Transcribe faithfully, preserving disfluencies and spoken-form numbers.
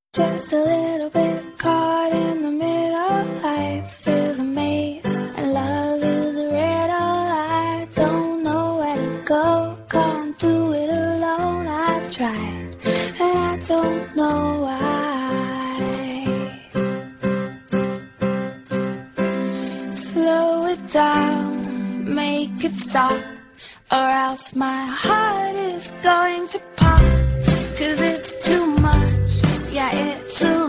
Just a little bit caught in the middle. Life is a maze and love is a riddle. I don't know where to go, can't do it alone. I've tried and I don't know why. Slow it down, make it stop, or else my heart is going to pop. Cause it's too much, yeah, it's a